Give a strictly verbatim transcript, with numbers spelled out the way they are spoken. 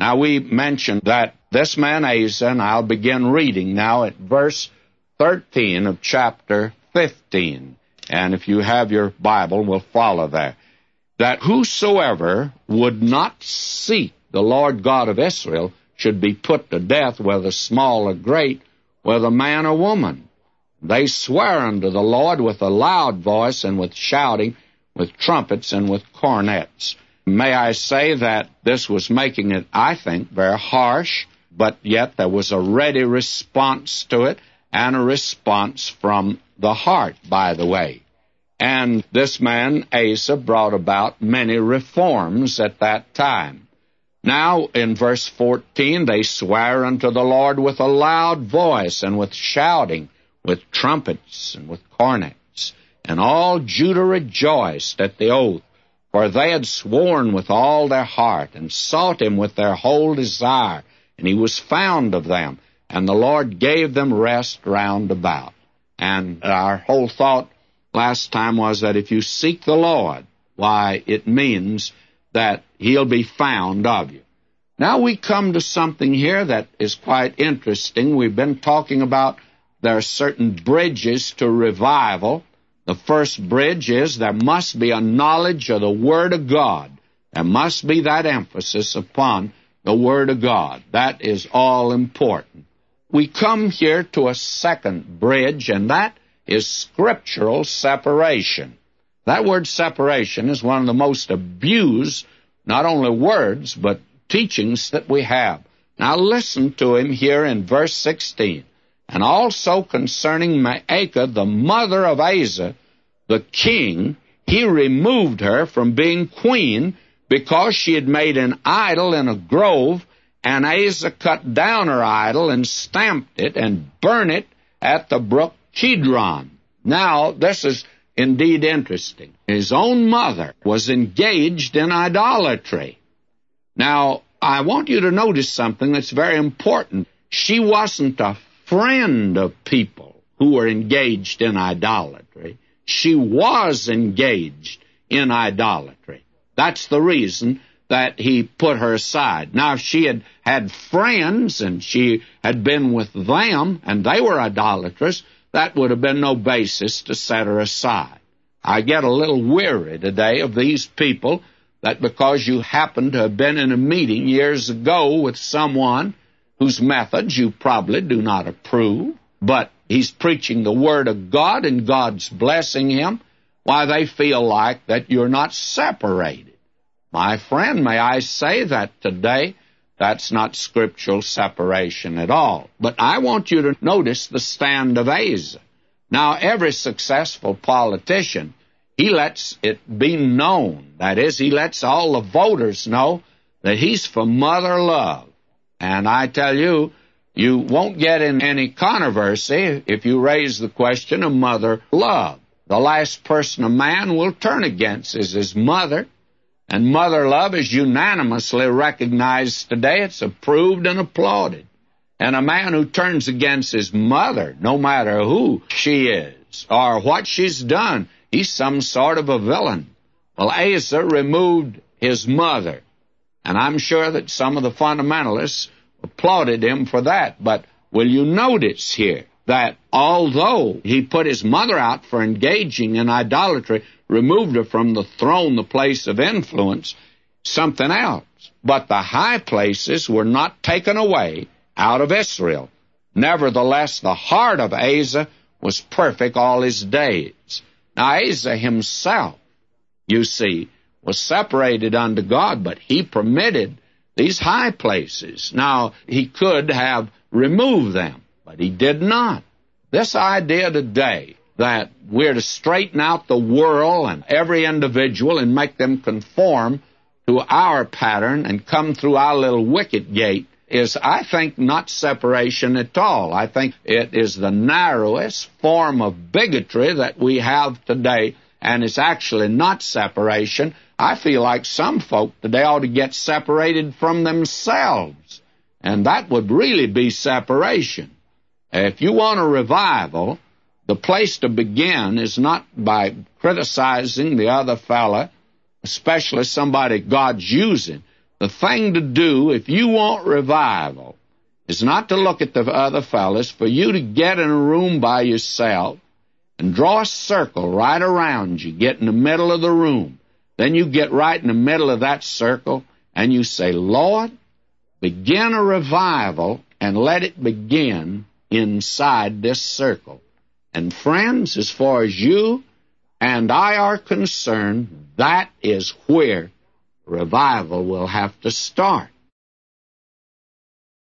Now, we mentioned that this man Asa, and I'll begin reading now at verse thirteen of chapter fifteen. And if you have your Bible, we'll follow there. That whosoever would not seek the Lord God of Israel should be put to death, whether small or great, whether man or woman. They swear unto the Lord with a loud voice and with shouting, with trumpets and with cornets. May I say that this was making it, I think, very harsh, but yet there was a ready response to it, and a response from the heart, by the way. And this man, Asa, brought about many reforms at that time. Now, in verse fourteen, they swear unto the Lord with a loud voice, and with shouting, with trumpets, and with cornets. And all Judah rejoiced at the oath, for they had sworn with all their heart, and sought him with their whole desire, and he was found of them, and the Lord gave them rest round about. And our whole thought last time was that if you seek the Lord, why, it means that he'll be found of you. Now we come to something here that is quite interesting. We've been talking about there are certain bridges to revival. The first bridge is there must be a knowledge of the Word of God. There must be that emphasis upon the Word of God. That is all important. We come here to a second bridge, and that is scriptural separation. That word separation is one of the most abused, not only words, but teachings that we have. Now listen to him here in verse sixteen. And also concerning Maacah, the mother of Asa, the king, he removed her from being queen because she had made an idol in a grove, and Asa cut down her idol and stamped it and burned it at the brook Kidron. Now, this is indeed interesting. His own mother was engaged in idolatry. Now, I want you to notice something that's very important. She wasn't a friend of people who were engaged in idolatry. She was engaged in idolatry. That's the reason that he put her aside. Now, if she had had friends and she had been with them and they were idolaters, that would have been no basis to set her aside. I get a little weary today of these people that because you happen to have been in a meeting years ago with someone whose methods you probably do not approve, but he's preaching the Word of God and God's blessing him, why they feel like that you're not separated. My friend, may I say that today, that's not scriptural separation at all. But I want you to notice the stand of Asa. Now, every successful politician, he lets it be known, that is, he lets all the voters know that he's for mother love. And I tell you, you won't get in any controversy if you raise the question of mother love. The last person a man will turn against is his mother. And mother love is unanimously recognized today. It's approved and applauded. And a man who turns against his mother, no matter who she is or what she's done, he's some sort of a villain. Well, Asa removed his mother. And I'm sure that some of the fundamentalists applauded him for that. But will you notice here that although he put his mother out for engaging in idolatry, removed her from the throne, the place of influence, something else. But the high places were not taken away out of Israel. Nevertheless, the heart of Asa was perfect all his days. Now, Asa himself, you see, was separated unto God, but he permitted these high places. Now, he could have removed them, but he did not. This idea today that we're to straighten out the world and every individual and make them conform to our pattern and come through our little wicket gate is, I think, not separation at all. I think it is the narrowest form of bigotry that we have today, and it's actually not separation. I feel like some folk today ought to get separated from themselves, and that would really be separation. If you want a revival, the place to begin is not by criticizing the other fella, especially somebody God's using. the thing to do if you want revival is not to look at the other fellas, for you to get in a room by yourself and draw a circle right around you. Get in the middle of the room. Then you get right in the middle of that circle and you say, Lord, begin a revival and let it begin inside this circle. And friends, as far as you and I are concerned, that is where revival will have to start.